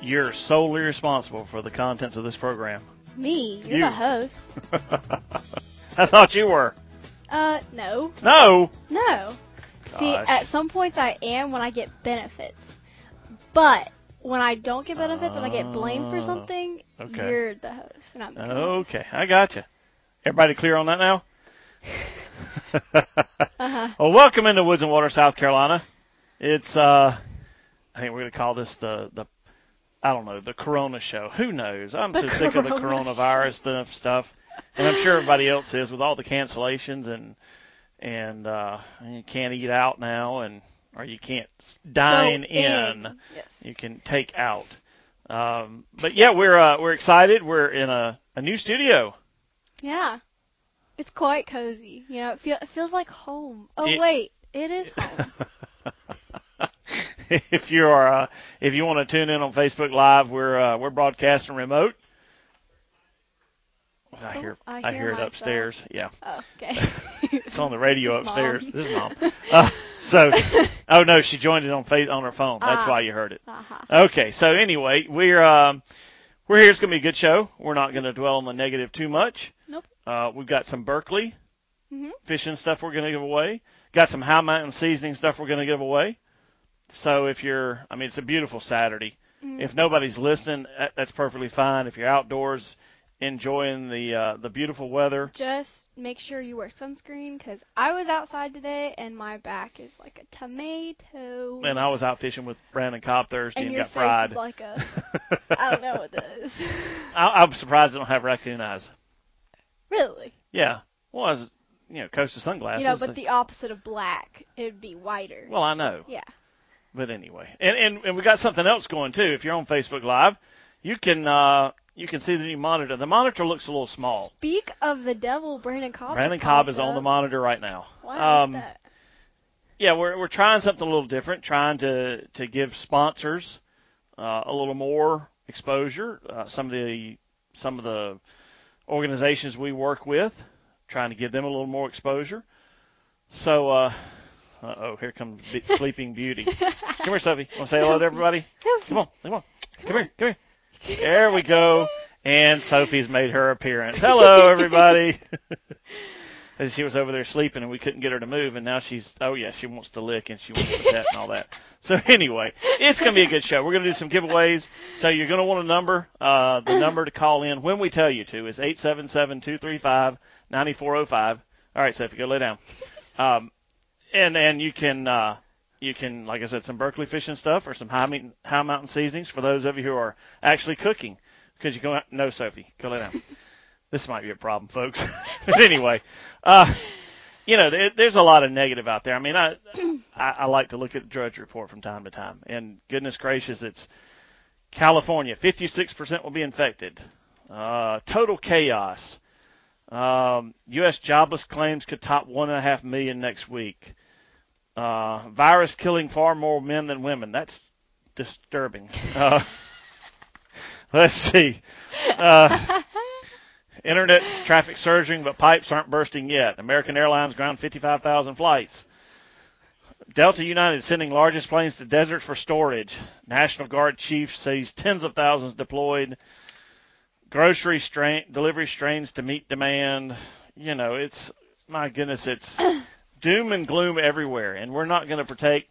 You're solely responsible for the contents of this program. Me? You're You. the host. I thought you were. No. No. No. See, Gosh. at some points I am when I get benefits. But when I don't get benefits and I get blamed for something, okay. you're the host and I'm the co-host. Okay, I got you. Everybody clear on that now? Well, welcome into Woods and Water, South Carolina. It's I think we're going to call this the I don't know, the Corona show. Who knows? I'm so sick of the coronavirus stuff, and I'm sure everybody else is with all the cancellations and you can't eat out now, or you can't dine in. Yes. You can take out. But yeah, we're excited. We're in a new studio. Yeah. It's quite cozy. You know, it feels like home. Oh, wait. It is home. If you want to tune in on Facebook Live, we're broadcasting remote. I hear it myself. upstairs. Yeah. Oh, okay. It's on the radio This is upstairs. Mom. This is Mom. Oh no, she joined it on her phone. That's why you heard it. Uh-huh. Okay. So anyway, we're here. It's gonna be a good show. We're not gonna dwell on the negative too much. Nope. We've got some Berkeley Mhm. fishing stuff we're gonna give away. Got some High Mountain seasoning stuff we're gonna give away. So it's a beautiful Saturday. Mhm. If nobody's listening, that's perfectly fine. If you're outdoors enjoying the beautiful weather, Just make sure you wear sunscreen, because I was outside today and my back is like a tomato. and I was out fishing with Brandon Cobb Thursday and your got fried. face is like a, I don't know what it is. I'm surprised I don't have raccoon eyes. Really? Yeah. Well, I was, Coast of sunglasses. You know, but the opposite of black, it would be whiter. Well, I know. Yeah. But anyway, and we got something else going too. If you're on Facebook Live, you can see the new monitor. The monitor looks a little small. Speak of the devil, Brandon Cobb. Brandon Cobb is on the monitor right now. Wow. That. Yeah, we're trying something a little different, trying to give sponsors a little more exposure. Some of the organizations we work with, trying to give them a little more exposure. So, here comes Sleeping Beauty. Come here, Sophie. Want to say hello to everybody? Come on. Come here. There we go. And Sophie's made her appearance. Hello, everybody. She was over there sleeping, and we couldn't get her to move, and now she wants to lick, and she wants to pet and all that. So anyway, it's going to be a good show. We're going to do some giveaways, so you're going to want a number. The number to call in when we tell you to is 877-235-9405. All right, Sophie, go lay down. And you can, like I said, some Berkeley fishing stuff or some high mountain seasonings for those of you who are actually cooking. Because you go, no, Sophie, go lay down. This might be a problem, folks. But anyway, there's a lot of negative out there. I mean, I like to look at the Drudge Report from time to time. And goodness gracious, it's California, 56% will be infected. Total chaos. U.S. jobless claims could top 1.5 million next week. Virus killing far more men than women. That's disturbing. Let's see. Internet traffic surging, but pipes aren't bursting yet. American Airlines ground 55,000 flights. Delta United sending largest planes to deserts for storage. National Guard chief says tens of thousands deployed. Grocery delivery strains to meet demand. It's, my goodness, it's doom and gloom everywhere, and we're not going to partake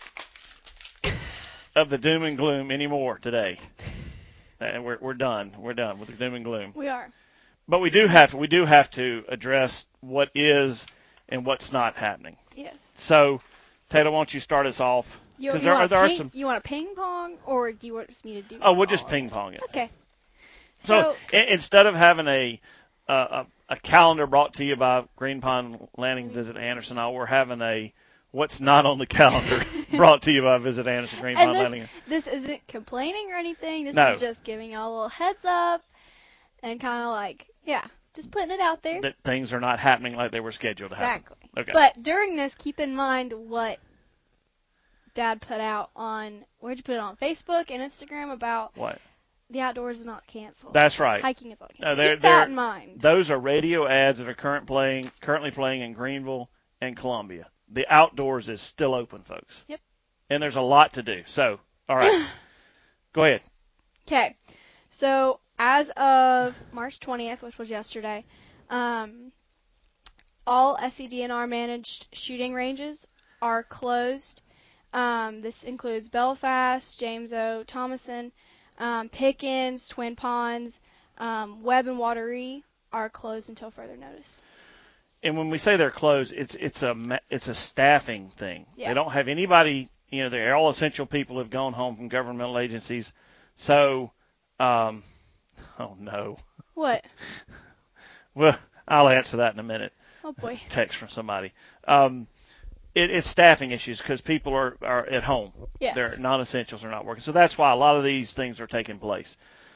of the doom and gloom anymore today. And we're done. We're done with the doom and gloom. We are. But we do have to address what is and what's not happening. Yes. So, Taylor, why don't you start us off? You want a ping pong, or do you want me to do? Oh, we'll just ping pong it. Okay. So instead of having a calendar brought to you by Green Pond Landing Visit Anderson, we're having a what's not on the calendar brought to you by Visit Anderson Green Pond Landing. This isn't complaining or anything. This No. is just giving y'all a little heads up and kind of like, just putting it out there. That things are not happening like they were scheduled to happen. Exactly. Okay. But during this, keep in mind what Dad put out on, where'd you put it on? Facebook and Instagram about what? The outdoors is not canceled. That's right. Hiking is not canceled. No, keep that in mind. Those are radio ads that are currently playing in Greenville and Columbia. The outdoors is still open, folks. Yep. And there's a lot to do. So, all right. Go ahead. Okay. So as of March 20th, which was yesterday, all SCDNR managed shooting ranges are closed. This includes Belfast, James O, Thomason, Pickens, Twin Ponds, Webb and Wateree are closed until further notice. And when we say they're closed, it's a staffing thing. Yeah. They don't have anybody. They're all essential people who've gone home from governmental agencies. So, oh no. What? Well, I'll answer that in a minute. Oh boy. Text from somebody. It's staffing issues because people are at home. Yes. They're non-essentials are not working. So that's why a lot of these things are taking place.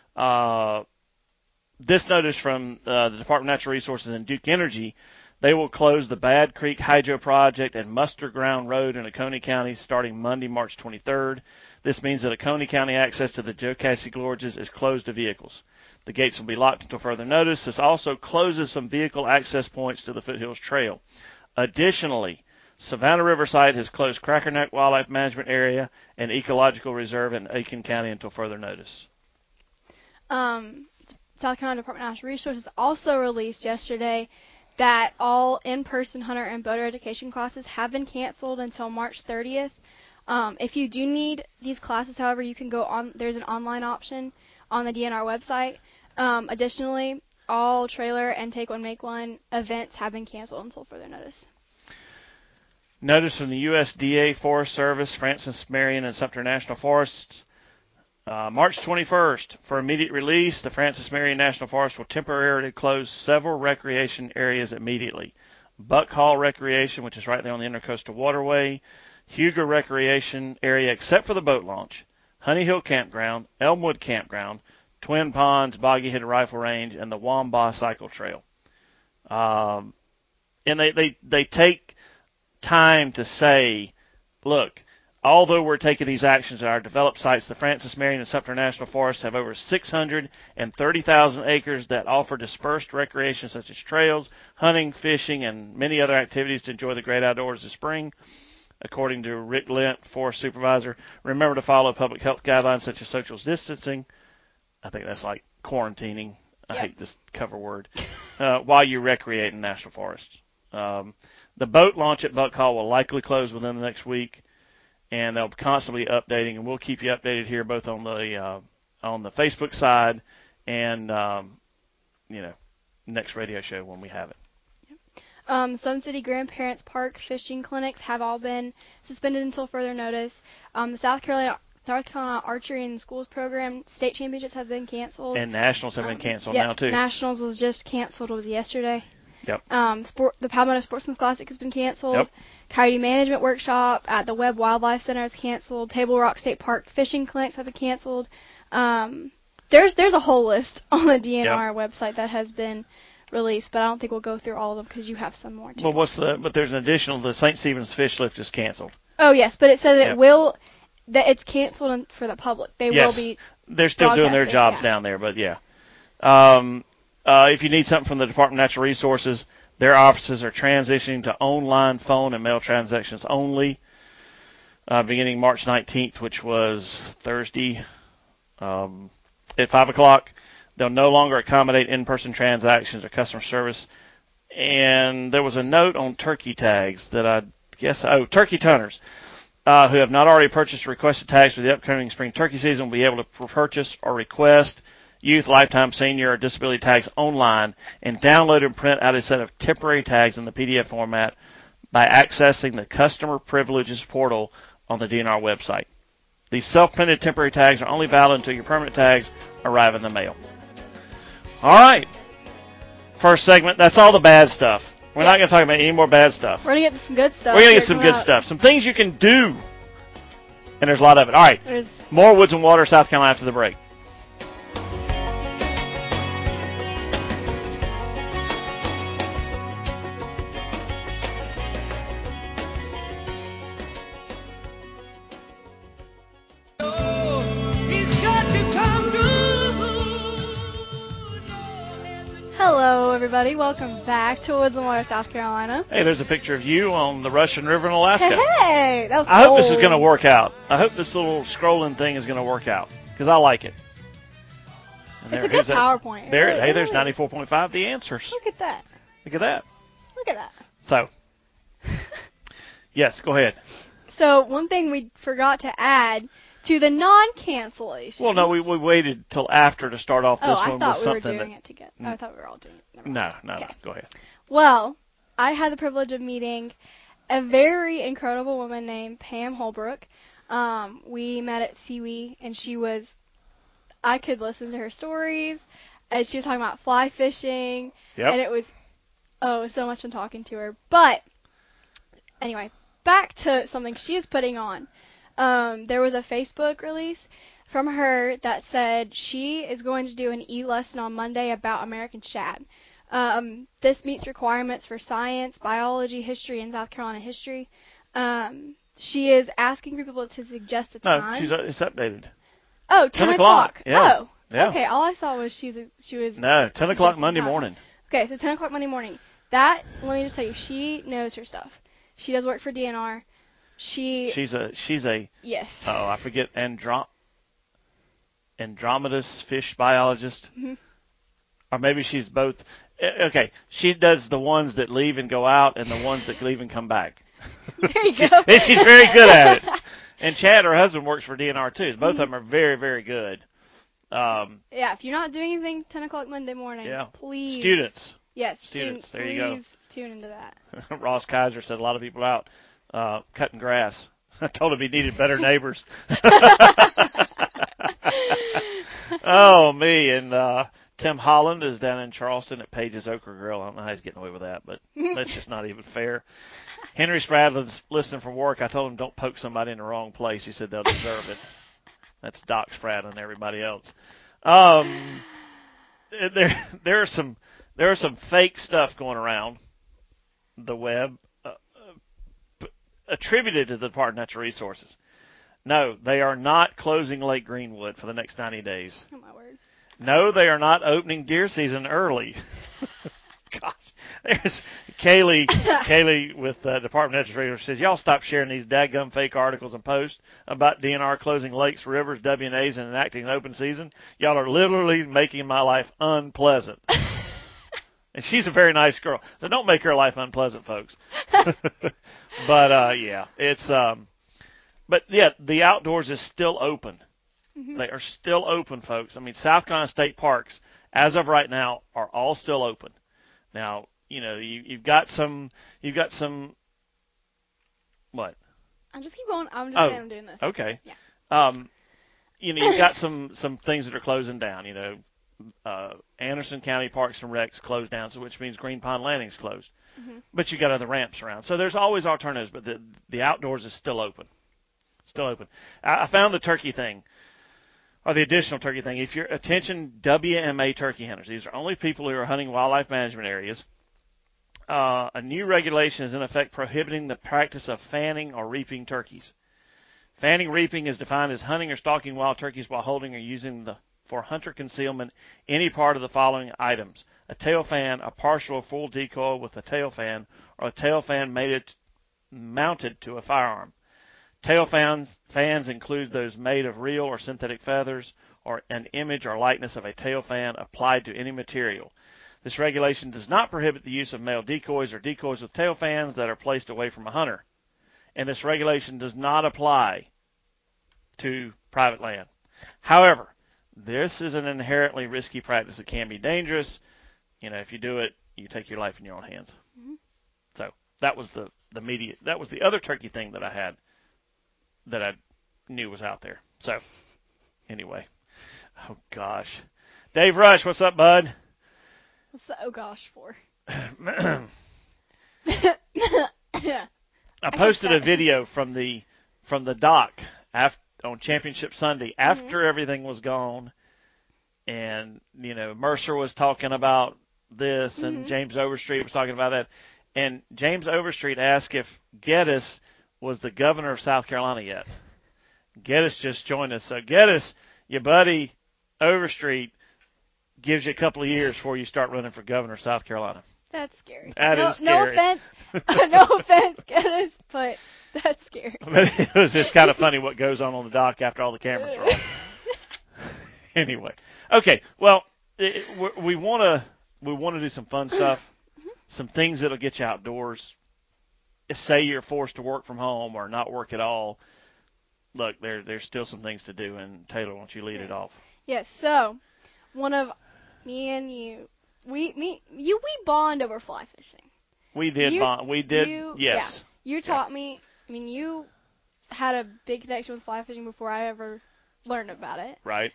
This notice from the Department of Natural Resources and Duke Energy, they will close the Bad Creek Hydro Project and Muster Ground Road in Oconee County starting Monday, March 23rd. This means that Oconee County access to the Jocassee Gorges is closed to vehicles. The gates will be locked until further notice. This also closes some vehicle access points to the Foothills Trail. Additionally, Savannah Riverside has closed Cracker Neck Wildlife Management Area and Ecological Reserve in Aiken County until further notice. South Carolina Department of Natural Resources also released yesterday that all in-person hunter and boater education classes have been canceled until March 30th. If you do need these classes, however, you can go on. There's an online option on the DNR website. Additionally, all trailer and Take One Make One events have been canceled until further notice. Notice from the USDA Forest Service, Francis Marion, and Sumter National Forests. March 21st, for immediate release, the Francis Marion National Forest will temporarily close several recreation areas immediately. Buck Hall Recreation, which is right there on the Intercoastal Waterway, Huger Recreation Area, except for the boat launch, Honey Hill Campground, Elmwood Campground, Twin Ponds, Boggy Head Rifle Range, and the Wambah Cycle Trail. And they take time to say, look, although we're taking these actions at our developed sites, the Francis Marion and Sumter National Forests have over 630,000 acres that offer dispersed recreation such as trails, hunting, fishing, and many other activities to enjoy the great outdoors this spring. According to Rick Lent, Forest Supervisor, remember to follow public health guidelines such as social distancing. I think that's like quarantining. I hate this cover word. While you recreate in national forests. The boat launch at Buck Hall will likely close within the next week, and they'll constantly be updating, and we'll keep you updated here both on the Facebook side and next radio show when we have it. Sun City Grandparents Park fishing clinics have all been suspended until further notice. The South Carolina Archery in Schools program state championships have been canceled. And nationals have been canceled now too. Nationals was just canceled. Was yesterday. Yep. The Palmetto Sportsman's Classic has been canceled. Yep. Coyote Management Workshop at the Webb Wildlife Center is canceled. Table Rock State Park fishing clinics have been canceled. There's a whole list on the DNR website that has been released, but I don't think we'll go through all of them because you have some more too. Well, but there's an additional. The St. Stephen's Fish Lift is canceled. Oh yes, but it says that it's canceled for the public. They will be. They're still doing their jobs down there, but yeah. If you need something from the Department of Natural Resources, their offices are transitioning to online phone and mail transactions only, beginning March 19th, which was Thursday, at 5 o'clock. They'll no longer accommodate in-person transactions or customer service. And there was a note on turkey tags that turkey tunners who have not already purchased or requested tags for the upcoming spring turkey season will be able to purchase or request youth, lifetime, senior, or disability tags online and download and print out a set of temporary tags in the PDF format by accessing the Customer Privileges portal on the DNR website. These self-printed temporary tags are only valid until your permanent tags arrive in the mail. All right. First segment, that's all the bad stuff. We're not going to talk about any more bad stuff. We're going to get to some good stuff. We're going to get some good stuff. Some things you can do. And there's a lot of it. All right. More Woods and Water, South Carolina after the break. Hello, everybody. Welcome back to Woods and Water, South Carolina. Hey, there's a picture of you on the Russian River in Alaska. Hey, that was I hope this is going to work out. I hope this little scrolling thing is going to work out because I like it. And It's a good PowerPoint. Hey, there's 94.5 the answers. Look at that. Look at that. Look at that. So, yes, go ahead. So one thing we forgot to add to the non-cancellation. Well, no, we waited till after to start off this one with something. I thought we were doing it together. I thought we were all doing it. No. Go ahead. Well, I had the privilege of meeting a very incredible woman named Pam Holbrook. We met at Seawee, and I could listen to her stories, and she was talking about fly fishing, and it was so much fun talking to her. But anyway, back to something she is putting on. There was a Facebook release from her that said she is going to do an e-lesson on Monday about American shad. This meets requirements for science, biology, history, and South Carolina history. She is asking for people to suggest a time. No, it's updated. Oh, 10 o'clock. Yeah. Oh, yeah. Okay. All I saw was she was. No, 10 o'clock Monday morning. Okay, so 10 o'clock Monday morning. Let me just tell you, she knows her stuff. She does work for DNR. She's a yes. Oh, I forget Andromedas fish biologist, or maybe she's both. Okay, she does the ones that leave and go out, and the ones that leave and come back. There you go. And she's very good at it. And Chad, her husband, works for DNR too. Both of them are very, very good. Yeah, if you're not doing anything 10 o'clock Monday morning, please. Students. Yes, students. There please you go. Tune into that. Ross Kaiser said a lot of people out cutting grass. I told him he needed better neighbors. Oh, me. And Tim Holland is down in Charleston at Page's Okra Grill. I don't know how he's getting away with that, but that's just not even fair. Henry Spradlin's listening from work. I told him don't poke somebody in the wrong place. He said they'll deserve it. That's Doc Spradlin and everybody else. There are some fake stuff going around the web attributed to the Department of Natural Resources. No, they are not closing Lake Greenwood for the next 90 days. Oh, my word. No, they are not opening deer season early. Gosh, there's Kaylee with the Department of Natural Resources says, y'all stop sharing these dadgum fake articles and posts about DNR closing lakes, rivers, W&As, and enacting an open season. Y'all are literally making my life unpleasant. And she's a very nice girl, so don't make her life unpleasant, folks. But, yeah, it's but, yeah, the outdoors is still open. Mm-hmm. They are still open, folks. I mean, South Carolina State Parks, as of right now, are all still open. Now, you know, you've got some, what? I'm just keep going. I'm doing this. Okay. Yeah. You know, you've got some things that are closing down, you know. Anderson County Parks and Recs closed down, so which means Green Pond Landing's closed. Mm-hmm. But you got other ramps around. So there's always alternatives, but the outdoors is still open. Still open. I found the turkey thing, or the additional turkey thing. If you're attention WMA turkey hunters, these are only people who are hunting wildlife management areas. A new regulation is in effect prohibiting the practice of fanning or reaping turkeys. Fanning reaping is defined as hunting or stalking wild turkeys while holding or using for hunter concealment any part of the following items: a tail fan, a partial or full decoy with a tail fan, or a tail fan mounted to a firearm. Tail fans include those made of real or synthetic feathers, or an image or likeness of a tail fan applied to any material. This regulation does not prohibit the use of male decoys or decoys with tail fans that are placed away from a hunter. And this regulation does not apply to private land. However, this is an inherently risky practice that can be dangerous. You know, if you do it, you take your life in your own hands. Mm-hmm. So that was that was the other turkey thing that I had that I knew was out there. So anyway, oh gosh. Dave Rush, what's up, bud? What's the oh gosh for? I posted a video from the dock on Championship Sunday after everything was gone, and you know Mercer was talking about this, and James Overstreet was talking about that, and James Overstreet asked if Geddes was the governor of South Carolina yet. Geddes just joined us, so Geddes, your buddy Overstreet, gives you a couple of years before you start running for governor of South Carolina. That's scary. That is scary. No offense. No offense, Geddes, but that's scary. But it was just kind of funny what goes on the dock after all the cameras are off. Anyway. Okay, well, we want to do some fun stuff, some things that'll get you outdoors. Say you're forced to work from home or not work at all. Look, there's still some things to do, and Taylor, why don't you lead it off? Yes. So one of me and you, we bond over fly fishing. We did bond. We did. Yes. Yeah, you taught me. I mean, you had a big connection with fly fishing before I ever learned about it. Right.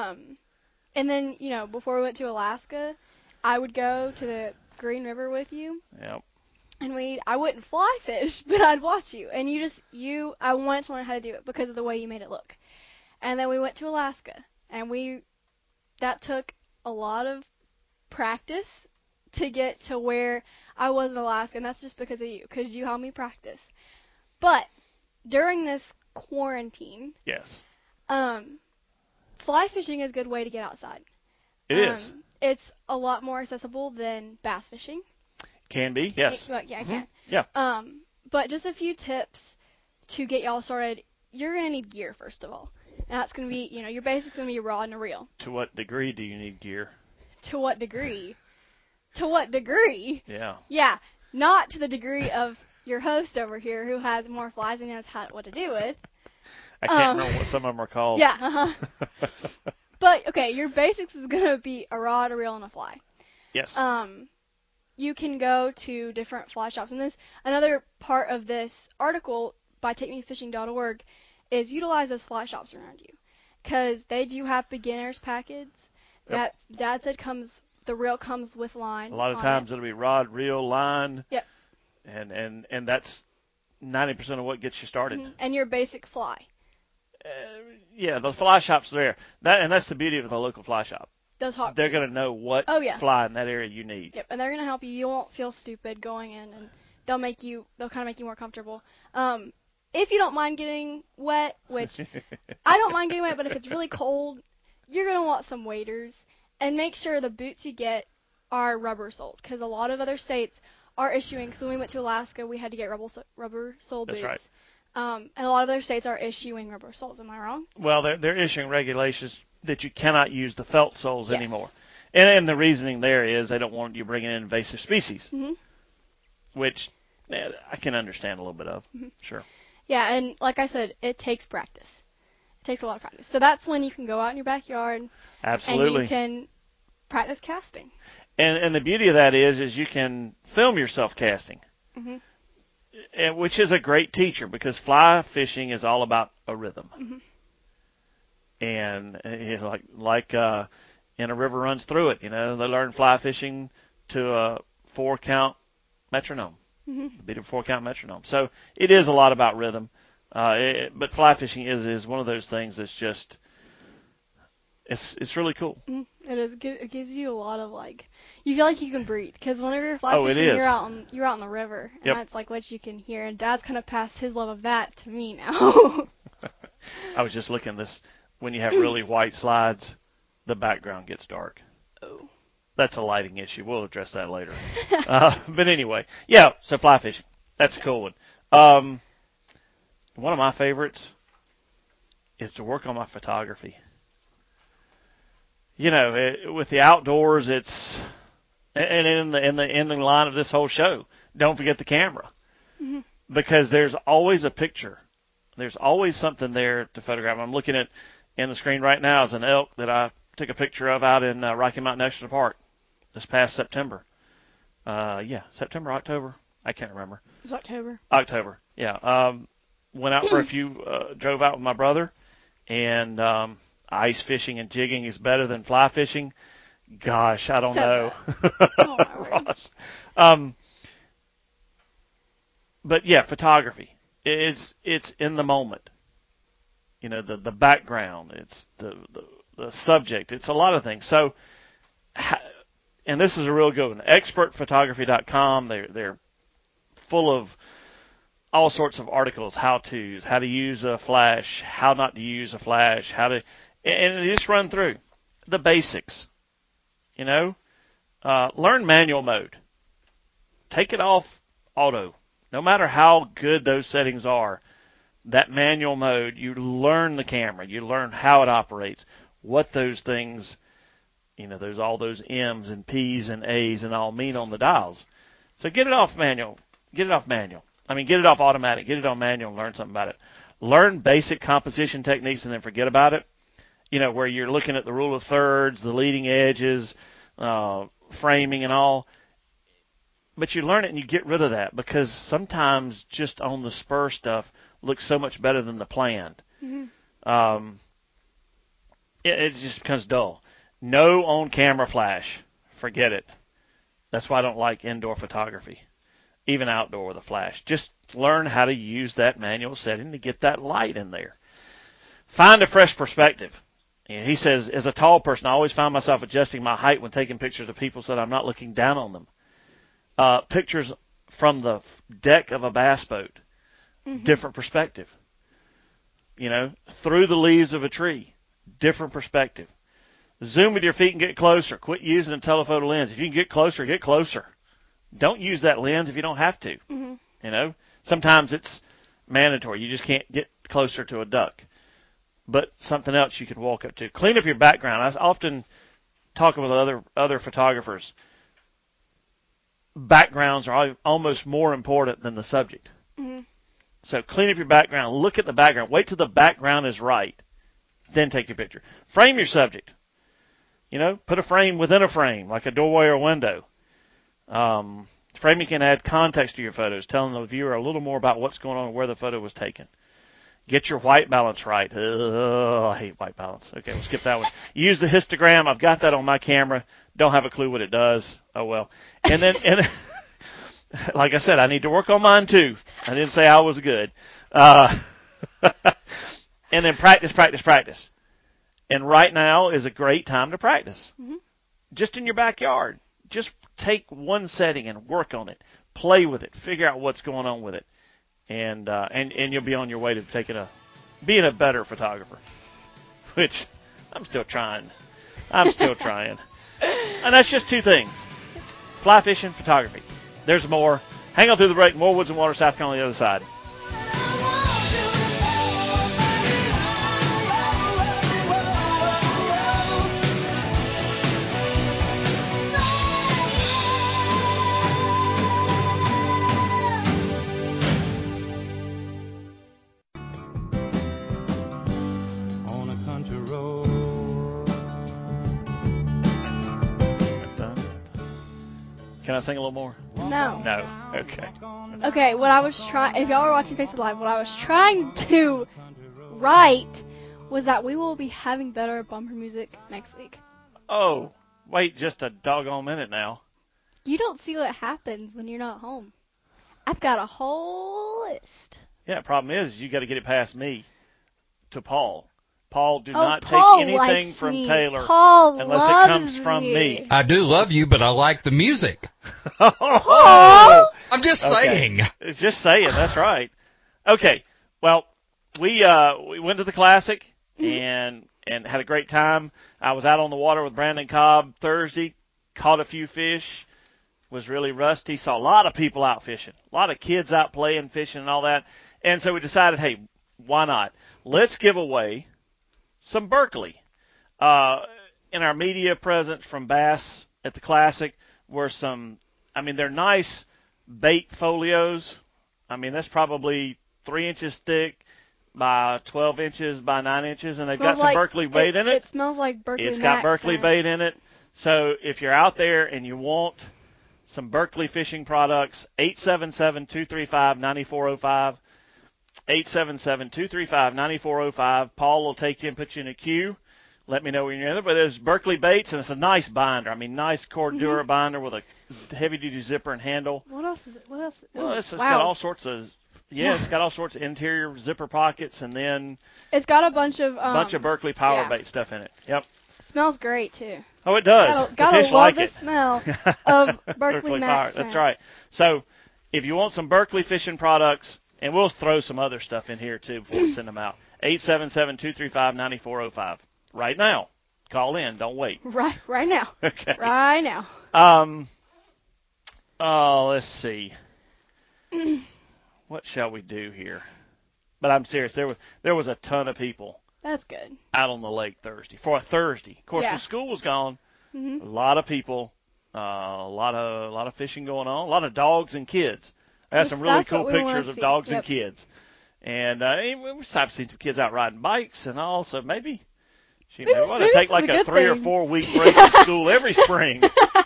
And then before we went to Alaska, I would go to the Green River with you. Yep. And I wouldn't fly fish, but I'd watch you. And I wanted to learn how to do it because of the way you made it look. And then we went to Alaska, and that took a lot of practice to get to where I was in Alaska, and that's just because of you, because you helped me practice. But during this quarantine, yes, fly fishing is a good way to get outside. It is. It's a lot more accessible than bass fishing. Can be, yes. It can. Yeah. But just a few tips to get y'all started. You're gonna need gear first of all, and that's gonna be, your basic's gonna be a rod and a reel. To what degree do you need gear? To what degree? To what degree? Yeah. Yeah, not to the degree of your host over here who has more flies and knows what to do with. I can't remember what some of them are called. Yeah. But okay, your basics is gonna be a rod, a reel, and a fly. Yes. You can go to different fly shops. And another part of this article by TakeMeFishing.org is utilize those fly shops around you, because they do have beginners packets that Dad said the reel comes with line. A lot of times it'll be rod, reel, line. Yep. And that's 90% of what gets you started. Mm-hmm. And your basic fly. Yeah, the fly shop's there. That's the beauty of the local fly shop. They're going to know what fly in that area you need. Yep, and they're going to help you. You won't feel stupid going in, and they'll kind of make you more comfortable. If you don't mind getting wet, which I don't mind getting wet, but if it's really cold, you're going to want some waders. And make sure the boots you get are rubber soled, because a lot of other states are issuing. So when we went to Alaska, we had to get rubber soled boots. That's right. And a lot of other states are issuing rubber soles. Am I wrong? Well, they're issuing regulations that you cannot use the felt soles anymore. And the reasoning there is they don't want you bringing in invasive species, which I can understand a little bit of. Sure. Yeah, and like I said, it takes practice. It takes a lot of practice. So that's when you can go out in your backyard. Absolutely. And you can practice casting. And the beauty of that is you can film yourself casting, which is a great teacher, because fly fishing is all about a rhythm. And it's like and a river runs through it. They learn fly fishing to a 4-count metronome, beat a 4-count metronome. So it is a lot about rhythm. But fly fishing is one of those things that's just it's really cool. It is. It gives you a lot of you feel like you can breathe, because whenever you're fly fishing, you're out in the river, and that's what you can hear. And Dad's kind of passed his love of that to me now. I was just looking this. When you have really white slides, the background gets dark. Oh. That's a lighting issue. We'll address that later. But anyway, yeah, so fly fishing. That's a cool one. One of my favorites is to work on my photography. With the outdoors, it's, and in the ending line of this whole show, don't forget the camera. Because there's always a picture. There's always something there to photograph. I'm looking at in the screen right now is an elk that I took a picture of out in Rocky Mountain National Park this past September. September, October. I can't remember. It's October. October, yeah. Went out for drove out with my brother, and ice fishing and jigging is better than fly fishing. Gosh, I don't know. Ross. But yeah, photography. It's in the moment. The background, it's the subject, it's a lot of things. So, and this is a real good one. Expertphotography.com. They're full of all sorts of articles, how-tos, how to use a flash, how not to use a flash, and they just run through the basics. Learn manual mode. Take it off auto. No matter how good those settings are, that manual mode, you learn the camera, you learn how it operates, what those things, There's all those M's and P's and A's and all mean on the dials. So get it off manual. Get it off automatic. Get it on manual and learn something about it. Learn basic composition techniques and then forget about it. Where you're looking at the rule of thirds, the leading edges, framing and all. But you learn it and you get rid of that because sometimes just on the spur stuff looks so much better than the planned. Mm-hmm. It just becomes dull. No on-camera flash. Forget it. That's why I don't like indoor photography, even outdoor with a flash. Just learn how to use that manual setting to get that light in there. Find a fresh perspective. And he says, as a tall person, I always find myself adjusting my height when taking pictures of people so that I'm not looking down on them. Pictures from the deck of a bass boat, different perspective. Through the leaves of a tree, different perspective. Zoom with your feet and get closer. Quit using a telephoto lens. If you can get closer, get closer. Don't use that lens if you don't have to. Mm-hmm. Sometimes it's mandatory. You just can't get closer to a duck. But something else you could walk up to. Clean up your background. I often talk with other photographers. Backgrounds are almost more important than the subject. Mm-hmm. So clean up your background. Look at the background. Wait till the background is right. Then take your picture. Frame your subject. Put a frame within a frame, like a doorway or a window. Framing can add context to your photos, telling the viewer a little more about what's going on and where the photo was taken. Get your white balance right. I hate white balance. Okay, we'll skip that one. Use the histogram. I've got that on my camera. Don't have a clue what it does. Oh, well. And like I said, I need to work on mine, too. I didn't say I was good. And then practice. And right now is a great time to practice. Mm-hmm. Just in your backyard. Just take one setting and work on it. Play with it. Figure out what's going on with it. And you'll be on your way to being a better photographer, which I'm still trying. And that's just two things: fly fishing, photography. There's more. Hang on through the break. More Woods and Water, South Carolina on the other side. Can I sing a little more? No. No. Okay. Okay, if y'all were watching Facebook Live, what I was trying to write was that we will be having better bumper music next week. Oh, wait just a doggone minute now. You don't see what happens when you're not home. I've got a whole list. Yeah, problem is you got to get it past me to Paul. Paul, do not Paul take anything from me. Taylor Paul unless it comes from me. I do love you, but I like the music. Oh! I'm just saying. It's just saying. That's right. Okay. Well, we went to the Classic and had a great time. I was out on the water with Brandon Cobb Thursday, caught a few fish, was really rusty. Saw a lot of people out fishing, a lot of kids out playing, fishing, and all that. And so we decided, hey, why not? Let's give away some Berkley. In our media presence from Bass at the Classic were they're nice bait folios. That's probably 3 inches thick by 12 inches by 9 inches, and they've got some Berkley bait in it. It smells like Berkley. It's got Berkley bait in it. So if you're out there and you want some Berkley fishing products, 877-235-9405. 877-235-9405. Paul will take you and put you in a queue. Let me know when you're in there. But there's Berkley baits, and it's a nice binder. Nice Cordura binder with a heavy-duty zipper and handle. What else is it? Well, it's got all sorts of it's got all sorts of interior zipper pockets, and then it's got a bunch of Berkley power bait stuff in it. Yep. It smells great too. Oh, it does. Gotta fish love like the it. smell of Berkley Max. That's right. So if you want some Berkley fishing products, and we'll throw some other stuff in here too before we send them out. 877-235-9405. Right now. Call in. Don't wait. Right now. Okay. Right now. Let's see. What shall we do here? But I'm serious. There was a ton of people. That's good. Out on the lake Thursday. For a Thursday. Of course, when school was gone, Mhm. A lot of people, a lot of fishing going on, a lot of dogs and kids. I got some really That's cool what we wanna pictures of see. dogs and Yep. kids. And I've seen some kids out riding bikes and all, so maybe we ought to maybe take this is like a a good 3 or thing. 4 week break in school every spring.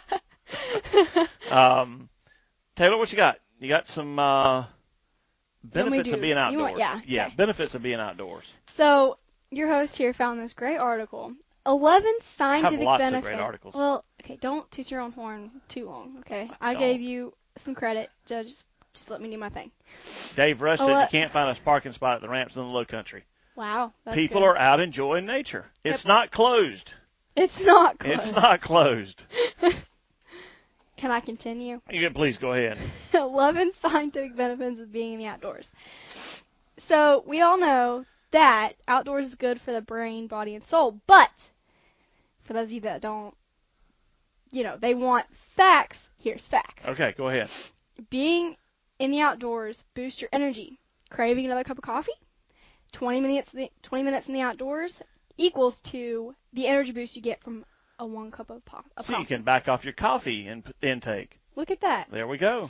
Taylor, what you got? You got some benefits of being outdoors. Yeah. Okay. Benefits of being outdoors. So your host here found this great article. 11 scientific Have lots benefits. of great articles. Well, okay, don't toot your own horn too long, okay? I Don't. gave you some credit. Just let me do my thing. Dave Rush said you can't find a parking spot at the ramps in the Low Country. Wow. That's People good. are out enjoying nature. It's not closed. It's not closed. It's not closed. Can I continue? Please go ahead. 11 scientific benefits of being in the outdoors. So we all know that outdoors is good for the brain, body, and soul. But for those of you that don't, they want facts. Here's facts. Okay, go ahead. Being in the outdoors boosts your energy. Craving another cup of coffee? 20 minutes in the outdoors equals to the energy boost you get from a 1 cup of coffee. So you can back off your coffee intake. Look at that. There we go.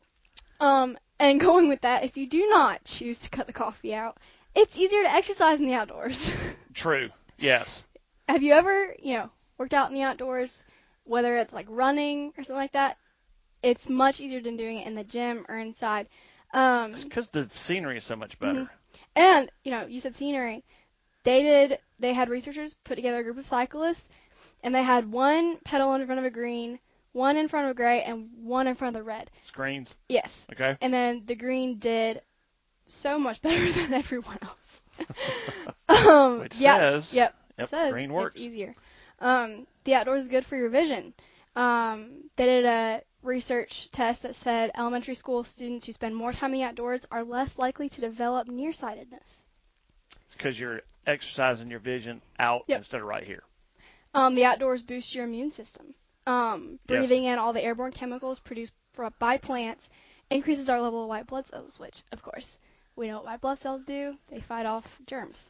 And going with that, if you do not choose to cut the coffee out, it's easier to exercise in the outdoors. True. Yes. Have you ever, worked out in the outdoors, whether it's like running or something like that? It's much easier than doing it in the gym or inside. It's because the scenery is so much better. Mhm. And, you said scenery. They had researchers put together a group of cyclists, and they had one pedal in front of a green, one in front of a gray, and one in front of the red. Screens? Yes. Okay. And then the green did so much better than everyone else. Which says, it says green works. It's easier. The outdoors is good for your vision. They did a research test that said elementary school students who spend more time in the outdoors are less likely to develop nearsightedness. It's because you're exercising your vision out instead of right here. The outdoors boost your immune system. Breathing in all the airborne chemicals produced by plants increases our level of white blood cells, which, of course, we know what white blood cells do. They fight off germs.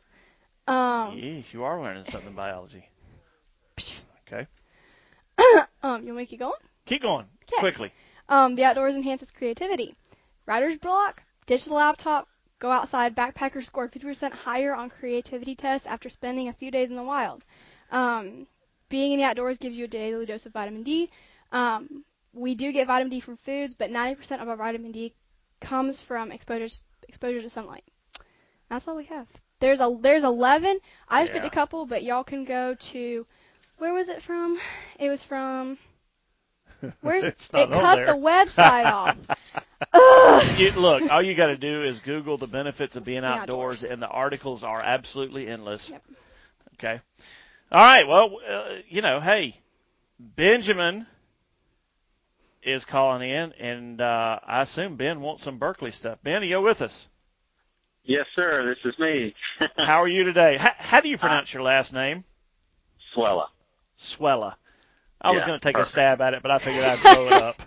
You are learning something in biology. Okay. You want me to keep going? Keep going. Okay. Quickly. The outdoors enhances creativity. Writer's block, ditch the laptop, go outside. Backpackers scored 50% higher on creativity tests after spending a few days in the wild. Being in the outdoors gives you a daily dose of vitamin D. We do get vitamin D from foods, but 90% of our vitamin D comes from exposure to sunlight. That's all we have. There's 11. I just picked a couple, but y'all can go to, where was it from? It was from, it's not it cut there. the website off. Look, all you got to do is Google the benefits of being outdoors, and the articles are absolutely endless. Yep. Okay. All right. Well, hey, Benjamin is calling in, and I assume Ben wants some Berkeley stuff. Ben, are you with us? Yes, sir. This is me. How are you today? How do you pronounce your last name? Swella. Swella. I was going to take perfect. a stab at it, but I figured I'd blow it up.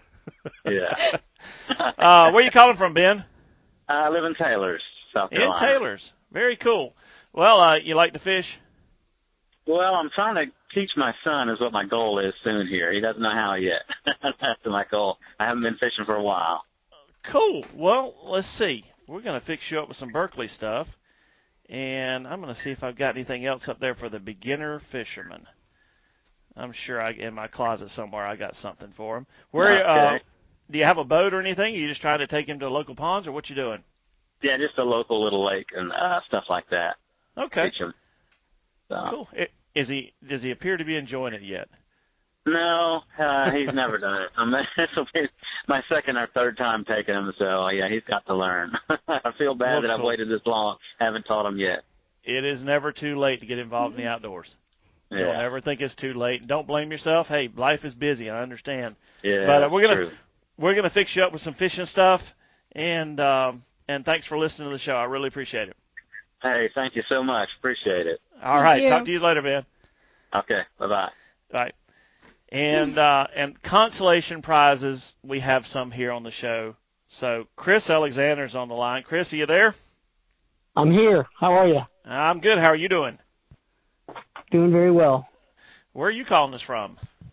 Yeah. Where are you calling from, Ben? I live in Taylors, South Carolina. In Taylors. Very cool. Well, you like to fish? Well, I'm trying to teach my son is what my goal is soon here. He doesn't know how yet. That's my goal. I haven't been fishing for a while. Cool. Well, let's see. We're going to fix you up with some Berkeley stuff, and I'm going to see if I've got anything else up there for the beginner fisherman. I'm sure in my closet somewhere I got something for him. Okay. Do you have a boat or anything? Are you just trying to take him to local ponds, or what you doing? Yeah, just a local little lake and stuff like that. Okay. Teach him. So. Cool. Does he appear to be enjoying it yet? No, he's never done it. This will be my second or third time taking him, so yeah, he's got to learn. I feel bad that I've waited this long, haven't taught him yet. It is never too late to get involved in the outdoors. Yeah. Don't ever think it's too late. Don't blame yourself. Hey, life is busy. I understand. Yeah, but we're gonna fix you up with some fishing stuff, and thanks for listening to the show. I really appreciate it. Hey, thank you so much. Appreciate it. All right, talk to you later, man. Okay, bye-bye. All right. And consolation prizes, we have some here on the show. So Chris Alexander's on the line. Chris, are you there? I'm here. How are you? I'm good. How are you doing? Doing very well. Where are you calling us from?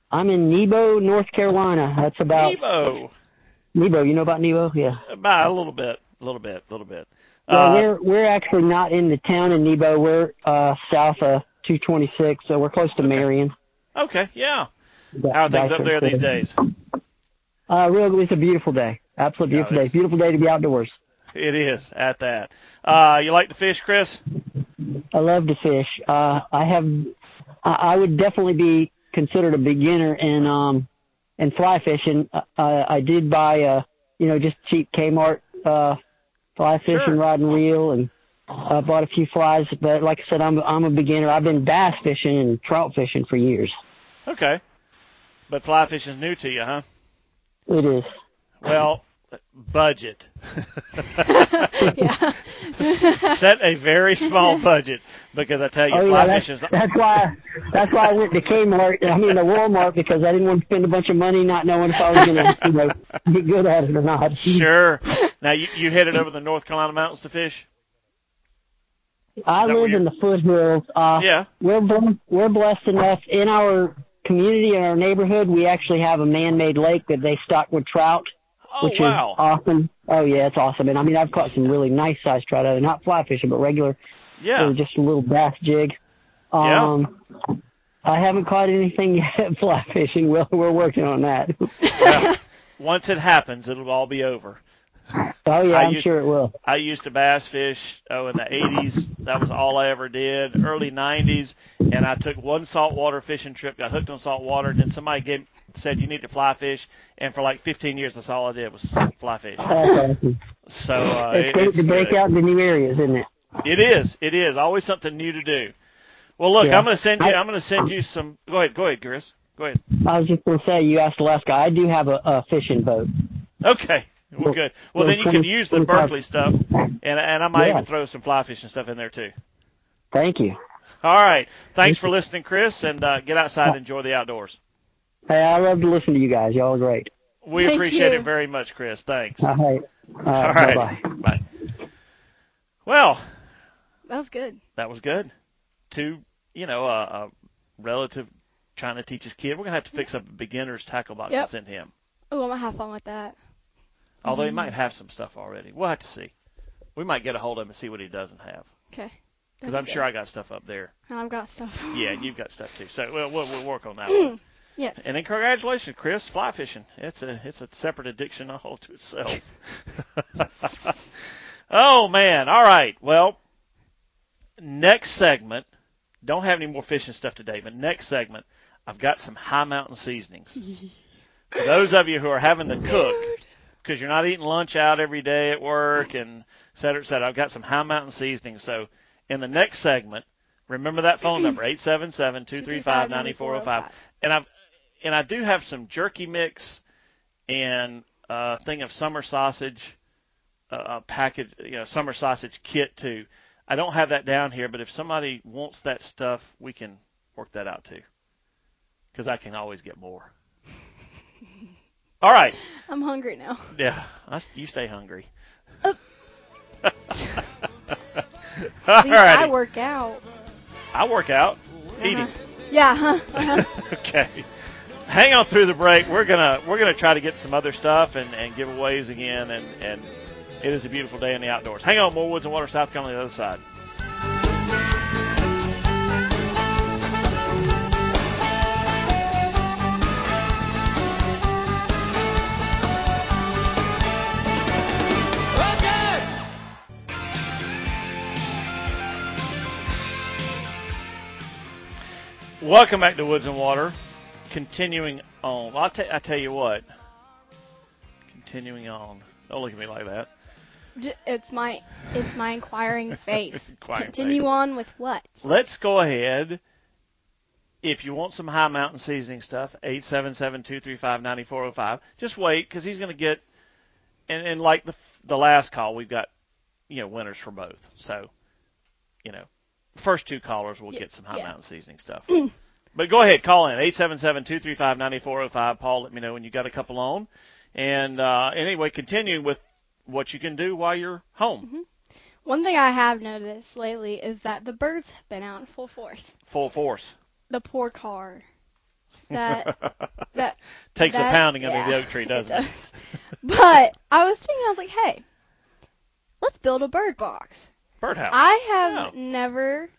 I'm in Nebo, North Carolina. That's about Nebo. Nebo. You know about Nebo? Yeah. About a little bit. A little bit. Well, we're actually not in the town in Nebo. We're south of 226, so we're close to Marion. Okay, yeah. How are things up there these days? Really, it's a beautiful day. Absolutely beautiful day. Beautiful day to be outdoors. It is at that. You like to fish, Chris? I love to fish. I would definitely be considered a beginner in fly fishing. I did buy just cheap Kmart fly fishing rod and reel, and I bought a few flies. But like I said, I'm a beginner. I've been bass fishing and trout fishing for years. Okay, but fly fishing is new to you, huh? It is. Well, budget. Yeah. Set a very small budget, because I tell you, fly fishing is. That's why I went to Walmart, because I didn't want to spend a bunch of money not knowing if I was going to be good at it or not. Sure. Now you headed over the North Carolina mountains to fish? I live in the foothills. Yeah. We're blessed enough in our community, in our neighborhood. We actually have a man-made lake that they stock with trout. Oh, which wow. is awesome. Oh, yeah, it's awesome. And, I've caught some really nice-sized trout out of it. Not fly fishing, but regular. Yeah. Just a little bass jig. Yeah. I haven't caught anything yet fly fishing. We're working on that. Well, once it happens, it'll all be over. Oh, yeah, I'm sure it will. I used to bass fish, in the 80s. That was all I ever did. Early 90s, and I took one saltwater fishing trip, got hooked on saltwater, and then somebody said you need to fly fish, and for like 15 years, that's all I did was fly fish. That's awesome. So it's great to break out into new areas, isn't it? It is. It is. Always something new to do. Well, look, I'm going to send you some. Go ahead, Chris. Go ahead. I was just going to say, you asked the last guy. I do have a fishing boat. Okay. Well, good. Well, then you can use the Berkley stuff, and I might even throw some fly fishing stuff in there too. Thank you. All right. Thanks for listening, Chris, and get outside and enjoy the outdoors. Hey, I love to listen to you guys. Y'all are great. We appreciate it very much, Chris. Thanks. All right. All right. Bye-bye. Bye. Well, that was good. That was good. A relative trying to teach his kid. We're going to have to fix up a beginner's tackle box and send him. Oh, I'm going to have fun with that. Although he might have some stuff already. We'll have to see. We might get a hold of him and see what he doesn't have. Okay. Because I'm sure I got stuff up there. And I've got stuff. Yeah, and you've got stuff too. So we'll work on that one. Yes. And then congratulations, Chris, fly fishing. It's a separate addiction all to itself. Oh, man. All right. Well, next segment, don't have any more fishing stuff today, but next segment, I've got some high mountain seasonings. For those of you who are having to cook, because you're not eating lunch out every day at work and et cetera, I've got some high mountain seasonings. So in the next segment, remember that phone number, 877-235-9405. And I do have some jerky mix and a thing of summer sausage, a package, summer sausage kit too. I don't have that down here, but if somebody wants that stuff, we can work that out too. Because I can always get more. All right. I'm hungry now. Yeah, you stay hungry. At least I work out. I work out. Eating. Yeah. Okay. Hang on through the break. We're gonna try to get some other stuff and giveaways again, and it is a beautiful day in the outdoors. Hang on, more Woods and Water South coming on the other side. Welcome back to Woods and Water. Continuing on. Well, I tell you what. Continuing on. Don't look at me like that. It's my inquiring face. Continue on with what? Let's go ahead. If you want some high mountain seasoning stuff, 877-235-9405. Just wait, because he's going to get, and like the last call, we've got, winners for both. So, first two callers will get some high mountain seasoning stuff. But go ahead, call in, 877-235-9405. Paul, let me know when you got a couple on. And anyway, continuing with what you can do while you're home. Mm-hmm. One thing I have noticed lately is that the birds have been out in full force. Full force. The poor car. that takes a that- pounding yeah, under the oak tree, doesn't it? does. But I was thinking, I was like, hey, let's build a bird box. Birdhouse. I have Yeah.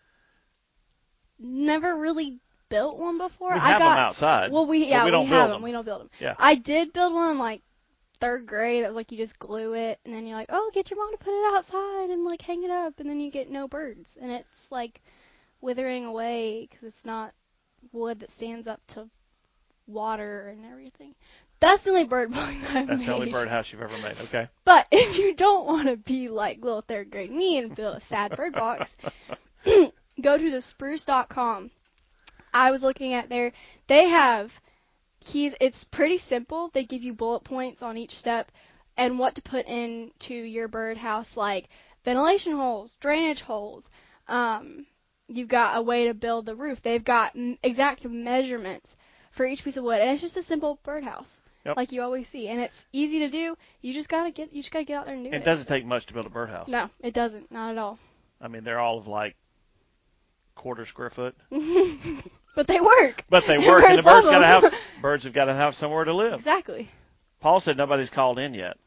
never really built one before. We have them outside. Well, we but we don't have build them. them. We don't build them. Yeah. I did build one in like 3rd grade. It was like you just glue it, and then you're like, oh, get your mom to put it outside and like hang it up, and then you get no birds, and it's like withering away because it's not wood that stands up to water and everything. That's the only bird box I've That's made. the only birdhouse you've ever made. Okay. But if you don't want to be like little 3rd grade me and build a sad bird box, go to the spruce.com. I was looking at they have keys. It's pretty simple. They give you bullet points on each step and what to put into your birdhouse, like ventilation holes, drainage holes. You've got a way to build the roof. They've got exact measurements for each piece of wood, and it's just a simple birdhouse. Yep. Like you always see, and it's easy to do. You just gotta get out there and do it. It doesn't take much to build a birdhouse. No, it doesn't. Not at all. I mean, they're all of like 1/4 square foot. But they work. But they work, and the Birds birds love them. birds have got to have somewhere to live. Exactly. Paul said nobody's called in yet.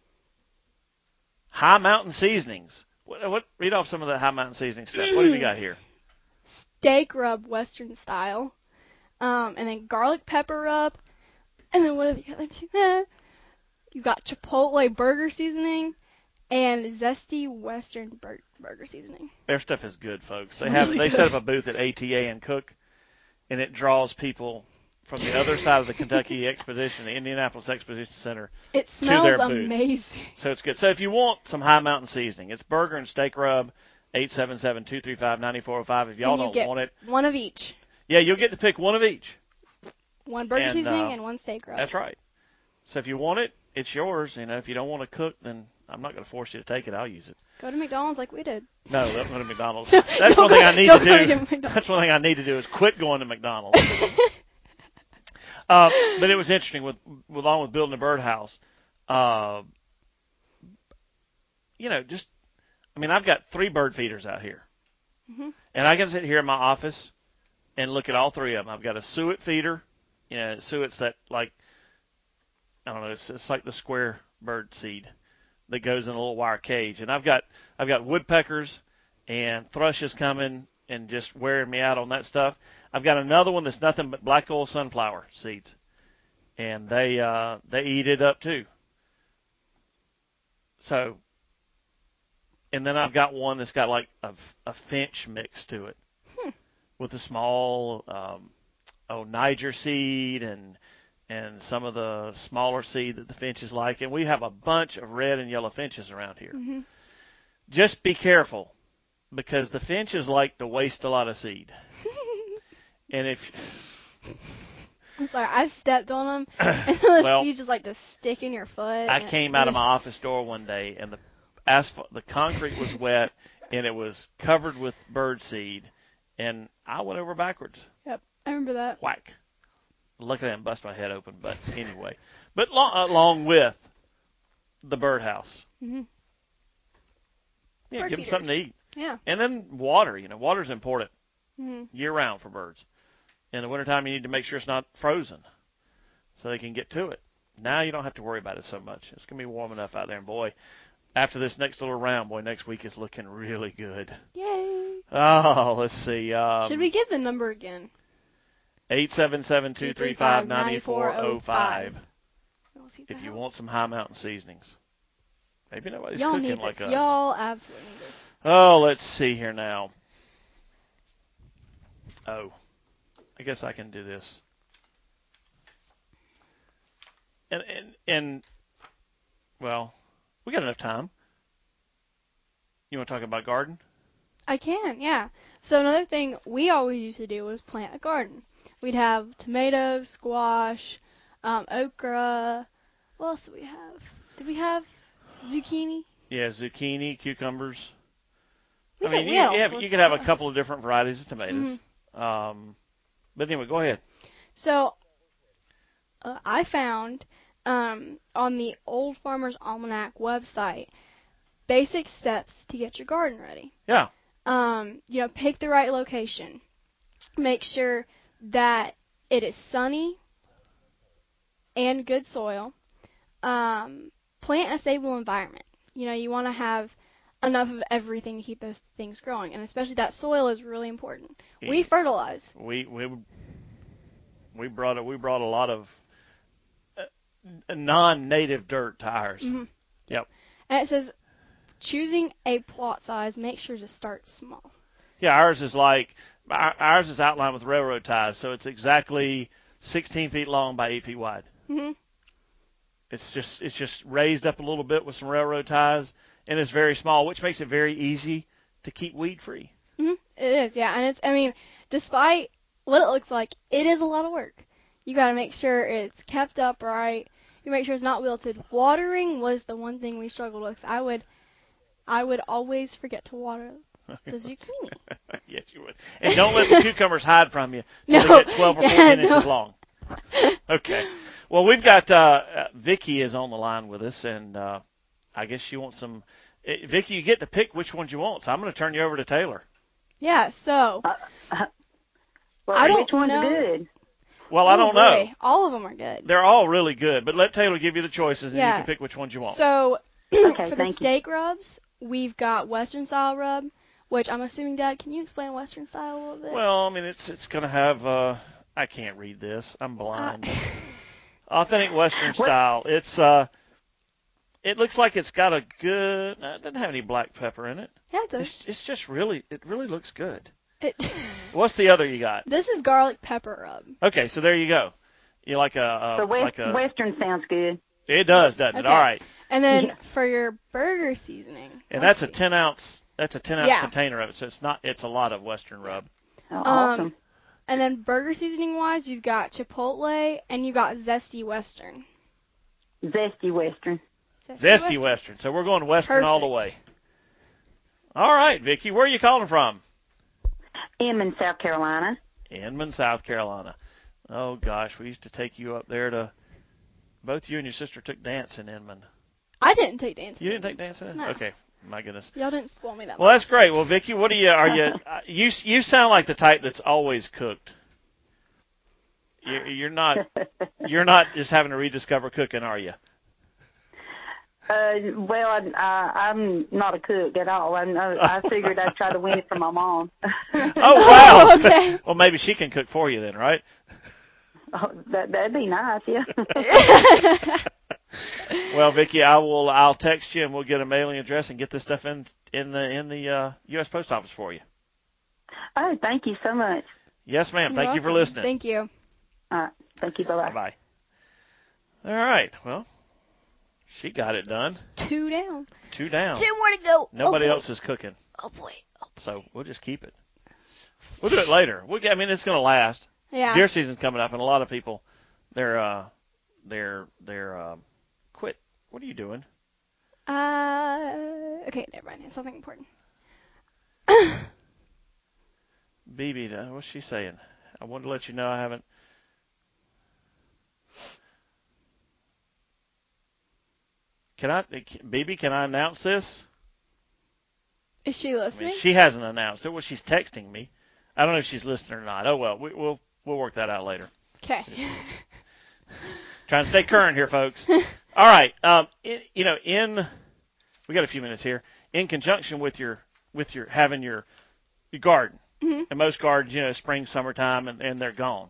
High Mountain Seasonings. What? Read off some of the High Mountain Seasoning stuff. What have you got here? Steak rub, Western style. And then garlic pepper rub. And then what are the other two? You've got Chipotle burger seasoning and zesty Western burger seasoning. Their stuff is good, folks. They set up a booth at ATA and Cook, and it draws people from the other side of the Kentucky Expedition, the Indianapolis Exposition Center. It To their smells booth. amazing. So it's good. So if you want some High Mountain Seasoning, it's burger and steak rub, 877-235-9405. If y'all And you don't get want it, one of each. yeah, you'll get to pick one of each. One burger And, seasoning and one steak rub. That's right. So if you want it, it's yours. If you don't want to cook, then I'm not going to force you to take it. I'll use it. Go to McDonald's like we did. No, don't go to McDonald's. Don't That's one thing I need go to to do. McDonald's. That's one thing I need to do is quit going to McDonald's. But it was interesting along with building a birdhouse. I've got 3 bird feeders out here, and I can sit here in my office and look at all 3 of them. I've got a suet feeder. Suet's that like, I don't know, it's like the square bird seed that goes in a little wire cage. And I've got woodpeckers and thrushes coming and just wearing me out on that stuff. I've got another one that's nothing but black oil sunflower seeds, and they eat it up too. So, and then I've got one that's got like a finch mix to it with a small Niger seed and some of the smaller seed that the finches like. And we have a bunch of red and yellow finches around here. Mm-hmm. Just be careful, because the finches like to waste a lot of seed. And if I'm sorry, I stepped on them, and the Well, seeds just like to stick in your foot. I and came it out of was- my office door one day, and the concrete was wet, and it was covered with bird seed, and I went over backwards. Yep, I remember that. Whack. Luckily, I didn't bust my head open, but anyway. But along with the birdhouse. Mm-hmm. Yeah, Bird give them something to eat. Yeah. And then water. Water's important Mm-hmm. year-round for birds. In the wintertime, you need to make sure it's not frozen so they can get to it. Now you don't have to worry about it so much. It's going to be warm enough out there. And, boy, after this next little round, next week is looking really good. Yay. Oh, let's see. Should we give the number again? 877-235-9405 Let's see the if you house. want some High Mountain Seasonings. Maybe nobody's Y'all cooking need like this. us. Y'all absolutely need this. Oh, let's see here now. Oh, I guess I can do this. And well, we got enough time. You want to talk about garden? I can, yeah. So another thing we always used to do was plant a garden. We'd have tomatoes, squash, okra. What else did we have? Did we have zucchini? Yeah, zucchini, cucumbers. We I mean, had all you sorts could of have a stuff. couple of different varieties of tomatoes. But anyway, go ahead. So I found on the Old Farmer's Almanac website basic steps to get your garden ready. Yeah. Pick the right location. Make sure that it is sunny and good soil. Plant in a stable environment. You want to have enough of everything to keep those things growing, and especially that soil is really important. We fertilize. We brought a lot of non-native dirt to ours. Mm-hmm. Yep. And it says choosing a plot size, make sure to start small. Yeah, ours is outlined with railroad ties, so it's exactly 16 feet long by 8 feet wide. Mm-hmm. It's just raised up a little bit with some railroad ties, and it's very small, which makes it very easy to keep weed free. Mm-hmm. It is, yeah, and despite what it looks like, it is a lot of work. You got to make sure it's kept up right. You make sure it's not wilted. Watering was the one thing we struggled with. I would always forget to water the zucchini. Yes, you would. And don't let the cucumbers hide from you until they get 12 or 14 inches long. Okay. Well, we've got Vicki is on the line with us, and I guess she wants some. Vicki, you get to pick which ones you want, so I'm going to turn you over to Taylor. Yeah, so. Which one's good? Well, I don't know. All of them are good. They're all really good, but let Taylor give you the choices, and you can pick which ones you want. So, for the steak rubs, we've got Western style rub, which I'm assuming, Dad, can you explain Western style a little bit? Well, I mean, it's going to have. I can't read this. I'm blind. Authentic Western style. It's it looks like it's got a good. It doesn't have any black pepper in it. Yeah, it does. It's just really. It really looks good. It. What's the other you got? This is garlic pepper rub. Okay, so there you go. You like a Western sounds good. It does, doesn't it? All right. And then for your burger seasoning. And that's a 10 ounce. That's a 10 ounce container of it, so it's not. It's a lot of Western rub. Oh, awesome. And then burger seasoning wise, you've got Chipotle and you got Zesty Western. Zesty Western. Zesty Western. So we're going Western all the way. All right, Vicki, where are you calling from? Inman, South Carolina. Inman, South Carolina. Oh, gosh, we used to take you up there to – both you and your sister took dance in Inman. I didn't take dancing. You didn't take dancing in? No. Okay, my goodness. Y'all didn't spoil me that much. Well, that's great. Well, Vicki, what you sound like the type that's always cooked. You're not just having to rediscover cooking, are you? I'm not a cook at all. I figured I'd try to win it from my mom. Oh, wow. Okay. Well, maybe she can cook for you then, right? Oh, that'd be nice, yeah. Well, Vicki, I'll text you and we'll get a mailing address and get this stuff in the U.S. Post Office for you. Oh, thank you so much. Yes, ma'am. You're Thank you for welcome. listening. Thank you. All right. Thank you. Bye-bye. Bye. All right. Well, she got it done. 2 down. 2 down. 2 more to go. Nobody else is cooking. Oh, boy. So we'll just keep it. We'll do it later. It's going to last. Yeah. Deer season's coming up, and a lot of people, they're quit. What are you doing? Okay, never mind. It's something important. BB, what's she saying? I wanted to let you know I haven't. BB, can I announce this? Is she listening? She hasn't announced it. Well, she's texting me. I don't know if she's listening or not. Oh, well, we'll work that out later. Okay. Trying to stay current here, folks. All right. We got a few minutes here. In conjunction with your having your garden, mm-hmm. and most gardens, spring, summertime, and they're gone.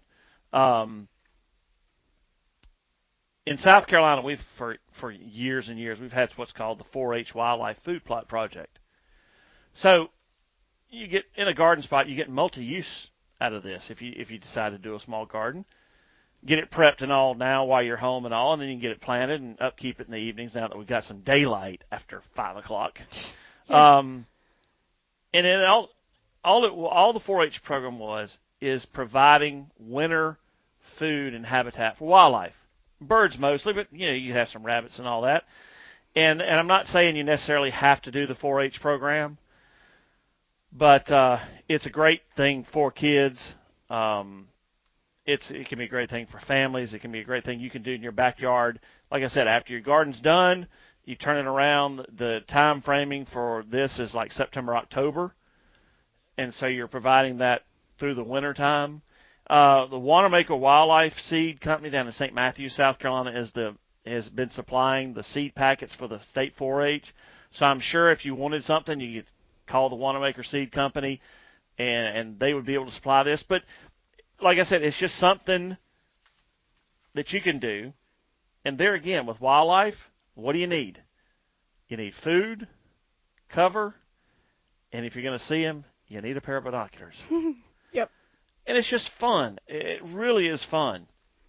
In South Carolina, we've for years and years we've had what's called the 4-H Wildlife Food Plot Project. So you get in a garden spot, you get multi-use out of this. If you decide to do a small garden, get it prepped and all now while you're home and all, and then you can get it planted and upkeep it in the evenings now that we've got some daylight after 5 o'clock. Yeah. And then all the 4-H program is providing winter food and habitat for wildlife. Birds mostly, but you have some rabbits and all that. And I'm not saying you necessarily have to do the 4-H program, but it's a great thing for kids. It can be a great thing for families. It can be a great thing you can do in your backyard. Like I said, after your garden's done, you turn it around. The time framing for this is like September, October, and so you're providing that through the winter time. The Wanamaker Wildlife Seed Company down in St. Matthews, South Carolina, has been supplying the seed packets for the state 4-H. So I'm sure if you wanted something, you could call the Wanamaker Seed Company, and they would be able to supply this. But like I said, it's just something that you can do. And there again, with wildlife, what do you need? You need food, cover, and if you're going to see them, you need a pair of binoculars. Yep. And it's just fun. It really is fun.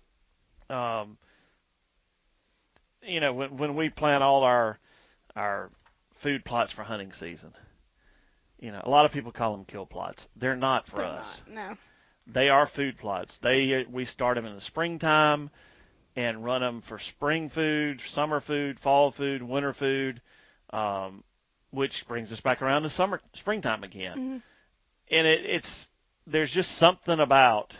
When we plan all our food plots for hunting season, a lot of people call them kill plots. They're not for us. No. They are food plots. We start them in the springtime and run them for spring food, summer food, fall food, winter food, which brings us back around to springtime again. Mm-hmm. And there's just something about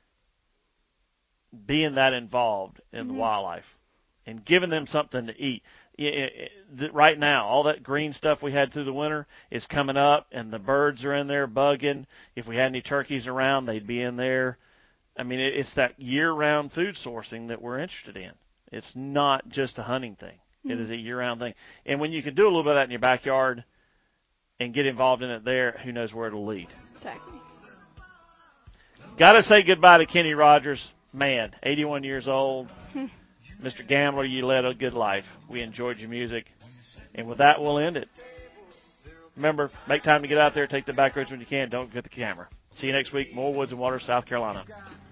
being that involved in the wildlife and giving them something to eat. Right now, all that green stuff we had through the winter is coming up, and the birds are in there bugging. If we had any turkeys around, they'd be in there. I mean, it's that year-round food sourcing that we're interested in. It's not just a hunting thing. Mm-hmm. It is a year-round thing. And when you can do a little bit of that in your backyard and get involved in it there, who knows where it'll lead. Exactly. Got to say goodbye to Kenny Rogers. Man, 81 years old. Mr. Gambler, you led a good life. We enjoyed your music. And with that, we'll end it. Remember, make time to get out there, take the back roads when you can. Don't forget the camera. See you next week. More Woods and Water, South Carolina.